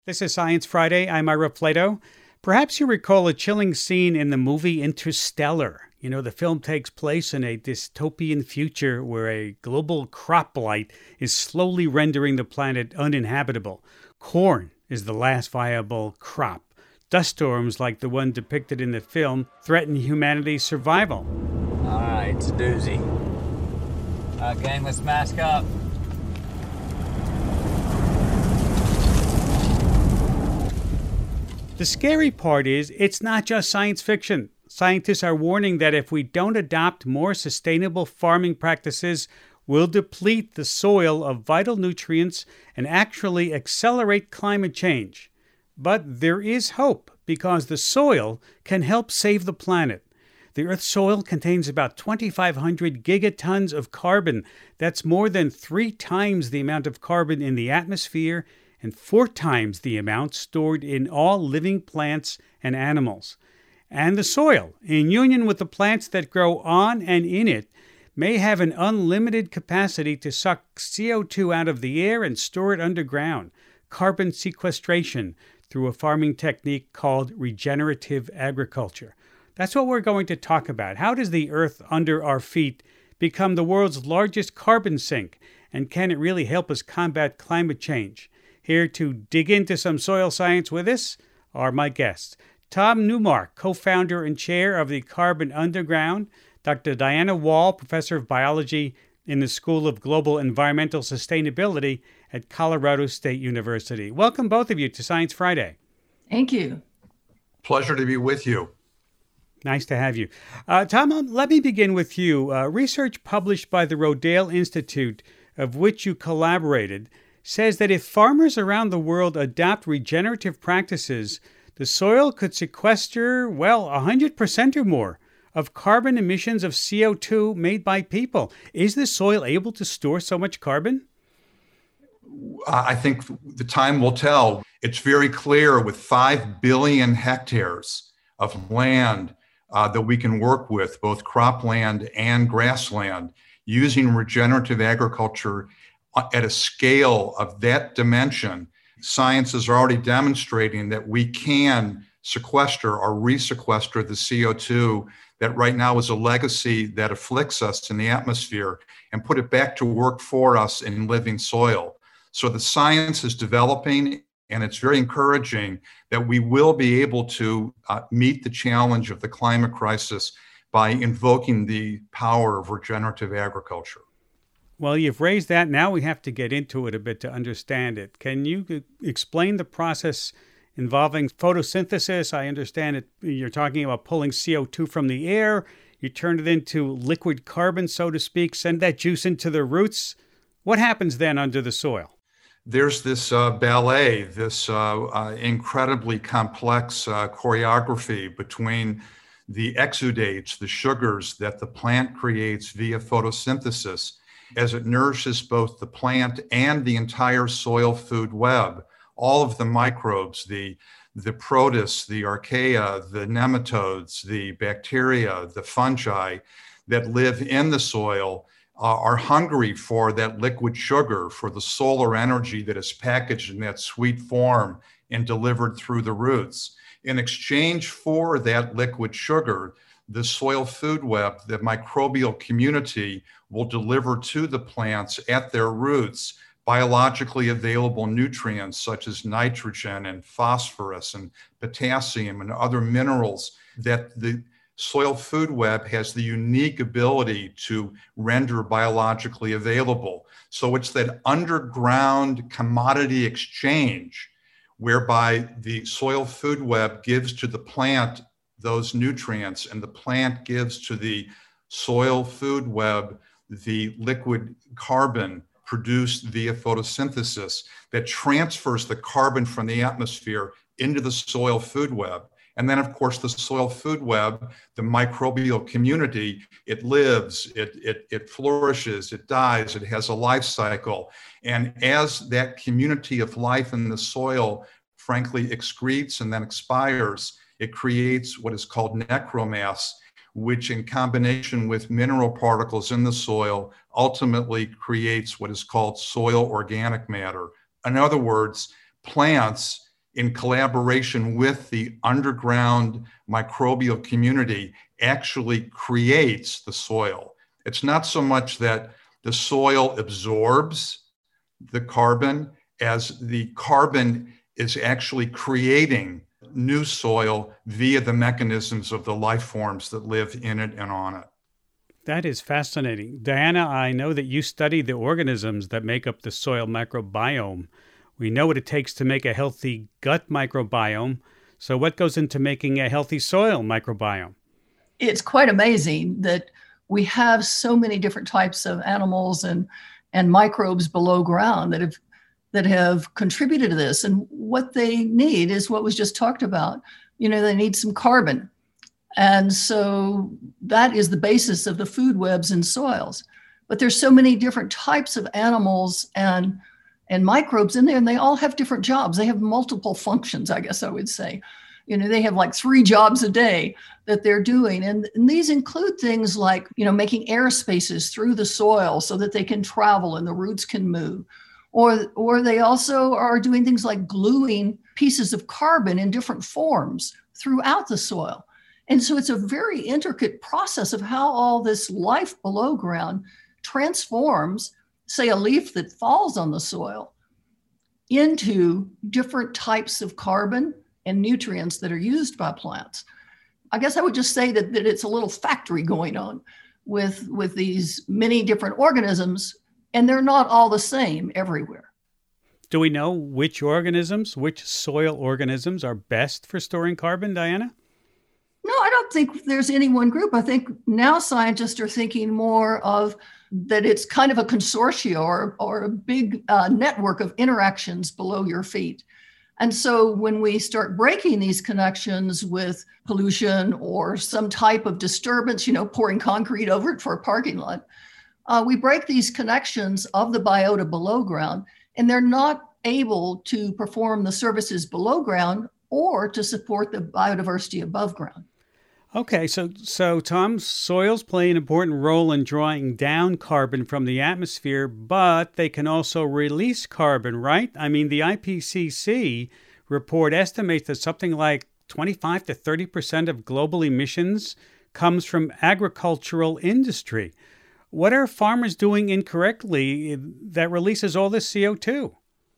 This is Science Friday. I'm Ira Flato. Perhaps you recall a chilling scene in the movie Interstellar. The film takes place in a dystopian future where a global crop blight is slowly rendering the planet uninhabitable. Corn is the last viable crop. Dust storms like the one depicted in the film threaten humanity's survival. All right, it's a doozy. Gang, let's mask up. The scary part is it's not just science fiction. Scientists are warning that if we don't adopt more sustainable farming practices, we'll deplete the soil of vital nutrients and actually accelerate climate change. But there is hope because the soil can help save the planet. The Earth's soil contains about 2,500 gigatons of carbon. That's more than 3 times the amount of carbon in the atmosphere and 4 times the amount stored in all living plants and animals. And the soil, in union with the plants that grow on and in it, may have an unlimited capacity to suck CO2 out of the air and store it underground, carbon sequestration, through a farming technique called regenerative agriculture. That's what we're going to talk about. How does the earth under our feet become the world's largest carbon sink? And can it really help us combat climate change? Here to dig into some soil science with us are my guests. Tom Newmark, co-founder and chair of the Carbon Underground. Dr. Diana Wall, professor of biology in the School of Global Environmental Sustainability at Colorado State University. Welcome, both of you, to Science Friday. Thank you. Pleasure to be with you. Nice to have you. Tom, let me begin with you. Research published by the Rodale Institute, of which you collaborated, says that if farmers around the world adopt regenerative practices, the soil could sequester, 100% or more of carbon emissions of CO2 made by people. Is the soil able to store so much carbon? I think the time will tell. It's very clear with 5 billion hectares of land that we can work with, both cropland and grassland, using regenerative agriculture at a scale of that dimension. Science is already demonstrating that we can sequester or resequester the CO2 that right now is a legacy that afflicts us in the atmosphere and put it back to work for us in living soil. So the science is developing, and it's very encouraging that we will be able to meet the challenge of the climate crisis by invoking the power of regenerative agriculture. Well, you've raised that. Now we have to get into it a bit to understand it. Can you explain the process involving photosynthesis? I understand it. You're talking about pulling CO2 from the air. You turn it into liquid carbon, so to speak, send that juice into the roots. What happens then under the soil? There's this ballet, this incredibly complex choreography between the exudates, the sugars that the plant creates via photosynthesis, as it nourishes both the plant and the entire soil food web. All of the microbes, the protists, the archaea, the nematodes, the bacteria, the fungi that live in the soil are hungry for that liquid sugar, for the solar energy that is packaged in that sweet form and delivered through the roots. In exchange for that liquid sugar, the soil food web, the microbial community, will deliver to the plants at their roots biologically available nutrients such as nitrogen and phosphorus and potassium and other minerals that the soil food web has the unique ability to render biologically available. So it's that underground commodity exchange whereby the soil food web gives to the plant those nutrients and the plant gives to the soil food web the liquid carbon produced via photosynthesis that transfers the carbon from the atmosphere into the soil food web. And then, of course, the soil food web, the microbial community, it lives, it flourishes, it dies, it has a life cycle. And as that community of life in the soil, frankly, excretes and then expires, it creates what is called necromass, which in combination with mineral particles in the soil ultimately creates what is called soil organic matter. In other words, plants in collaboration with the underground microbial community, actually creates the soil. It's not so much that the soil absorbs the carbon as the carbon is actually creating new soil via the mechanisms of the life forms that live in it and on it. That is fascinating. Diana, I know that you study the organisms that make up the soil microbiome. We know what it takes to make a healthy gut microbiome. So what goes into making a healthy soil microbiome? It's quite amazing that we have so many different types of animals and microbes below ground that have contributed to this. And what they need is what was just talked about. They need some carbon. And so that is the basis of the food webs in soils. But there's so many different types of animals and microbes in there, and they all have different jobs. They have multiple functions, I guess I would say. They have like 3 jobs a day that they're doing. And these include things like, making air spaces through the soil so that they can travel and the roots can move. Or they also are doing things like gluing pieces of carbon in different forms throughout the soil. And so it's a very intricate process of how all this life below ground transforms, say, a leaf that falls on the soil into different types of carbon and nutrients that are used by plants. I guess I would just say that it's a little factory going on with these many different organisms, and they're not all the same everywhere. Do we know which soil organisms are best for storing carbon, Diana? No, I don't think there's any one group. I think now scientists are thinking more of that it's kind of a consortia or a big network of interactions below your feet. And so when we start breaking these connections with pollution or some type of disturbance, pouring concrete over it for a parking lot, we break these connections of the biota below ground, and they're not able to perform the services below ground or to support the biodiversity above ground. Okay, so Tom, soils play an important role in drawing down carbon from the atmosphere, but they can also release carbon, right? I mean, the IPCC report estimates that something like 25 to 30% of global emissions comes from agricultural industry. What are farmers doing incorrectly that releases all this CO2?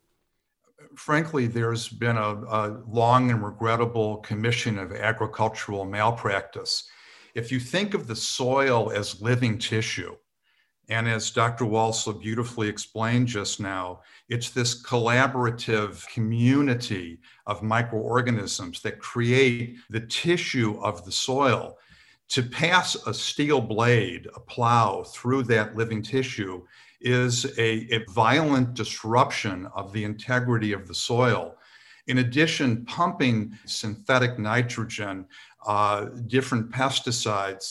Frankly, there's been a long and regrettable commission of agricultural malpractice. If you think of the soil as living tissue, and as Dr. Wall so beautifully explained just now, it's this collaborative community of microorganisms that create the tissue of the soil. To pass a steel blade, a plow, through that living tissue is a violent disruption of the integrity of the soil. In addition, pumping synthetic nitrogen, different pesticides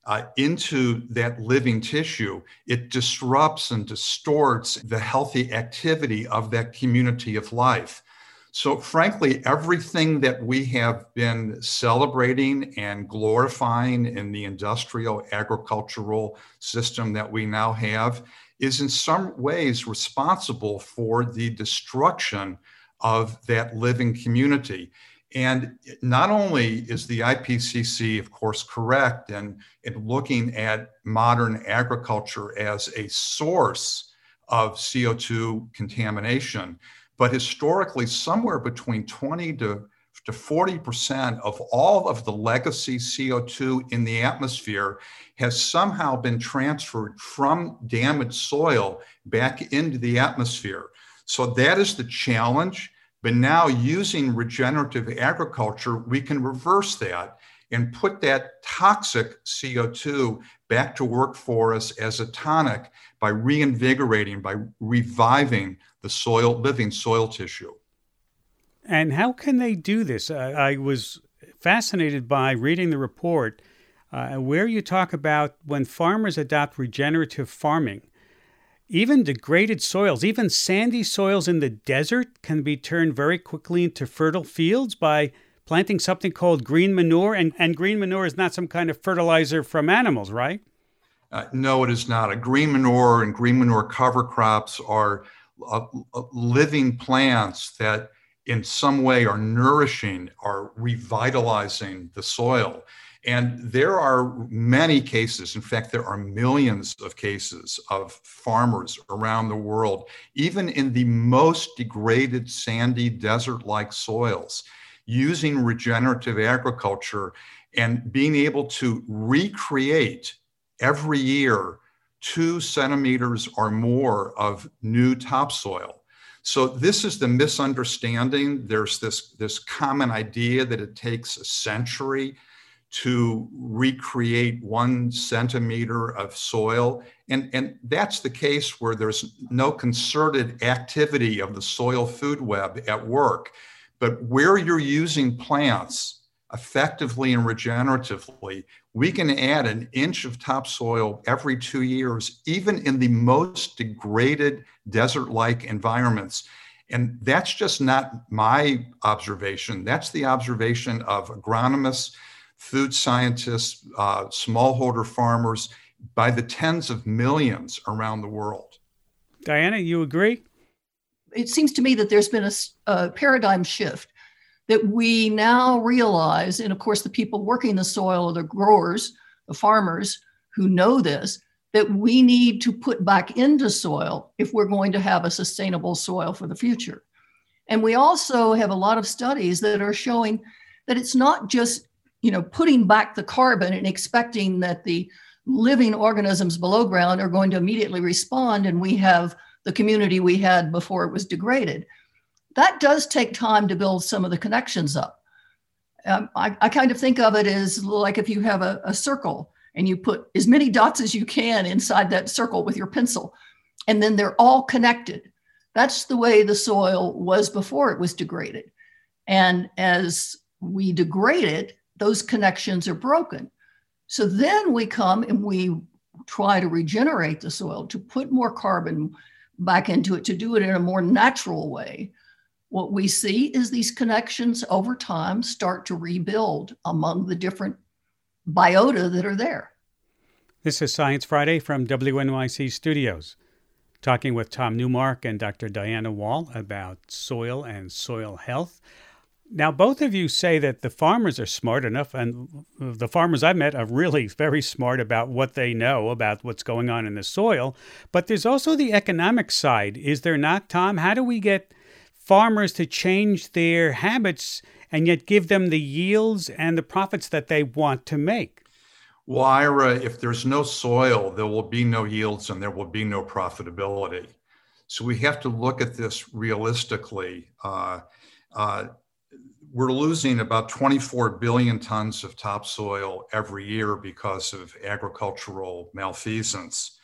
into that living tissue, it disrupts and distorts the healthy activity of that community of life. So frankly, everything that we have been celebrating and glorifying in the industrial agricultural system that we now have is in some ways responsible for the destruction of that living community. And not only is the IPCC, of course, correct in looking at modern agriculture as a source of CO2 contamination, but historically, somewhere between 20 to 40% of all of the legacy CO2 in the atmosphere has somehow been transferred from damaged soil back into the atmosphere. So that is the challenge. But now using regenerative agriculture, we can reverse that and put that toxic CO2 back to work for us as a tonic by reinvigorating, by reviving the soil, living soil tissue. And how can they do this? I was fascinated by reading the report where you talk about when farmers adopt regenerative farming, even degraded soils, even sandy soils in the desert can be turned very quickly into fertile fields by planting something called green manure. And green manure is not some kind of fertilizer from animals, right? No, it is not. A green manure and green manure cover crops are living plants that in some way are nourishing, are revitalizing the soil. And there are many cases, in fact, there are millions of cases of farmers around the world, even in the most degraded, sandy, desert-like soils, using regenerative agriculture and being able to recreate every year 2 centimeters or more of new topsoil. So this is the misunderstanding. There's this common idea that it takes a century to recreate 1 centimeter of soil. And that's the case where there's no concerted activity of the soil food web at work. But where you're using plants effectively and regeneratively, we can add an inch of topsoil every 2 years, even in the most degraded desert-like environments. And that's just not my observation. That's the observation of agronomists, food scientists, smallholder farmers, by the tens of millions around the world. Diana, you agree? It seems to me that there's been a paradigm shift, that we now realize, and of course the people working the soil are the growers, the farmers who know this, that we need to put back into soil if we're going to have a sustainable soil for the future. And we also have a lot of studies that are showing that it's not just putting back the carbon and expecting that the living organisms below ground are going to immediately respond and we have the community we had before it was degraded. That does take time to build some of the connections up. I kind of think of it as like if you have a circle and you put as many dots as you can inside that circle with your pencil, and then they're all connected. That's the way the soil was before it was degraded. And as we degrade it, those connections are broken. So then we come and we try to regenerate the soil, to put more carbon back into it, to do it in a more natural way. What we see is these connections over time start to rebuild among the different biota that are there. This is Science Friday from WNYC Studios, talking with Tom Newmark and Dr. Diana Wall about soil and soil health. Now, both of you say that the farmers are smart enough, and the farmers I've met are really very smart about what they know about what's going on in the soil. But there's also the economic side, is there not, Tom? How do we get farmers to change their habits and yet give them the yields and the profits that they want to make? Well, Ira, if there's no soil, there will be no yields and there will be no profitability. So we have to look at this realistically. We're losing about 24 billion tons of topsoil every year because of agricultural malfeasance.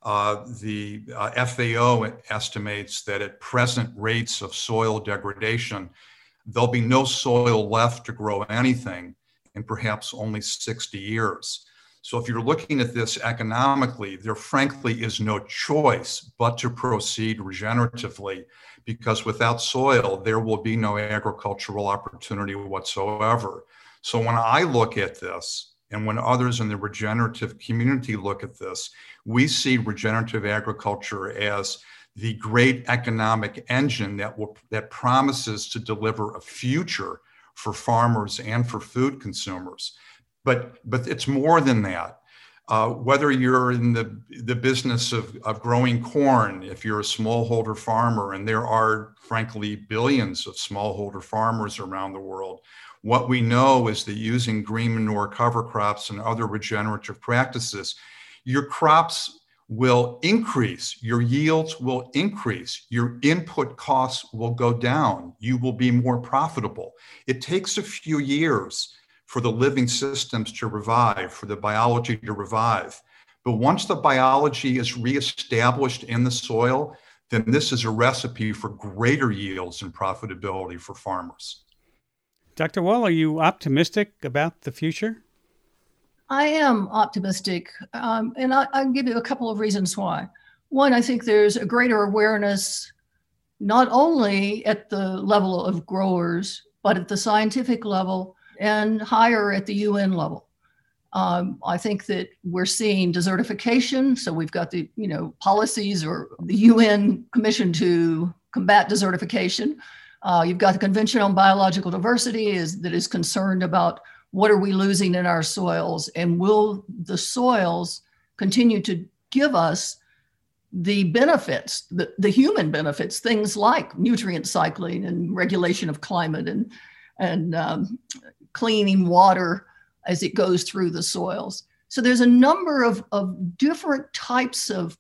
The FAO estimates that at present rates of soil degradation, there'll be no soil left to grow anything in perhaps only 60 years. So if you're looking at this economically, there frankly is no choice but to proceed regeneratively, because without soil, there will be no agricultural opportunity whatsoever. So when I look at this, and when others in the regenerative community look at this, we see regenerative agriculture as the great economic engine that promises to deliver a future for farmers and for food consumers. But it's more than that. Whether you're in the business of growing corn, if you're a smallholder farmer, and there are frankly billions of smallholder farmers around the world, what we know is that using green manure cover crops and other regenerative practices, your crops will increase, your yields will increase, your input costs will go down, you will be more profitable. It takes a few years for the living systems to revive, for the biology to revive. But once the biology is reestablished in the soil, then this is a recipe for greater yields and profitability for farmers. Dr. Wall, are you optimistic about the future? I am optimistic, and I'll give you a couple of reasons why. One, I think there's a greater awareness, not only at the level of growers, but at the scientific level and higher at the UN level. I think that we're seeing desertification. So we've got the policies or the UN Commission to combat desertification. You've got the Convention on Biological Diversity that is concerned about what are we losing in our soils, and will the soils continue to give us the benefits, the human benefits, things like nutrient cycling and regulation of climate and cleaning water as it goes through the soils. So there's a number of different types of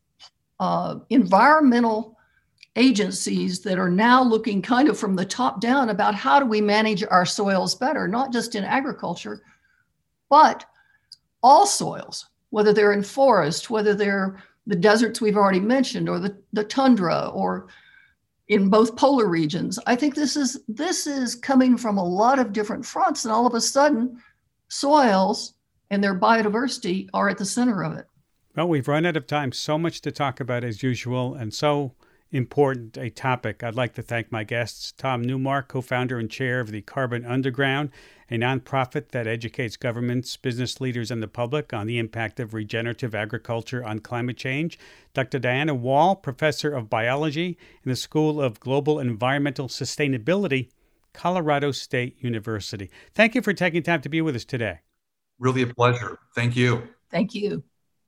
environmental agencies that are now looking kind of from the top down about how do we manage our soils better, not just in agriculture, but all soils, whether they're in forest, whether they're the deserts we've already mentioned, or the tundra, or in both polar regions. I think this is coming from a lot of different fronts, and all of a sudden, soils and their biodiversity are at the center of it. Well, we've run out of time. So much to talk about as usual, and so important a topic. I'd like to thank my guests, Tom Newmark, co-founder and chair of the Carbon Underground, a nonprofit that educates governments, business leaders, and the public on the impact of regenerative agriculture on climate change. Dr. Diana Wall, professor of biology in the School of Global Environmental Sustainability, Colorado State University. Thank you for taking time to be with us today. Really a pleasure. Thank you. Thank you.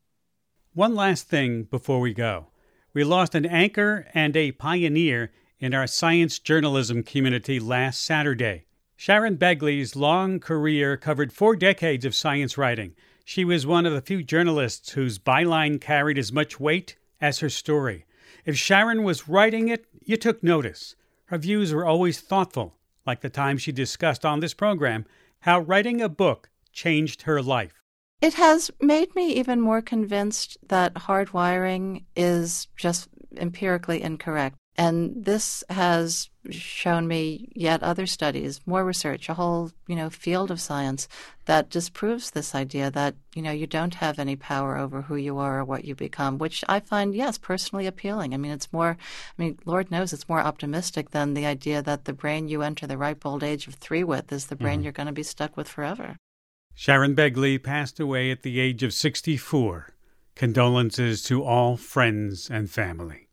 One last thing before we go. We lost an anchor and a pioneer in our science journalism community last Saturday. Sharon Begley's long career covered 4 decades of science writing. She was one of the few journalists whose byline carried as much weight as her story. If Sharon was writing it, you took notice. Her views were always thoughtful, like the time she discussed on this program how writing a book changed her life. It has made me even more convinced that hardwiring is just empirically incorrect. And this has shown me yet other studies, more research, a whole, field of science that disproves this idea that, you don't have any power over who you are or what you become, which I find, yes, personally appealing. Lord knows it's more optimistic than the idea that the brain you enter the ripe old age of 3 with is the brain you're going to be stuck with forever. Sharon Begley passed away at the age of 64. Condolences to all friends and family.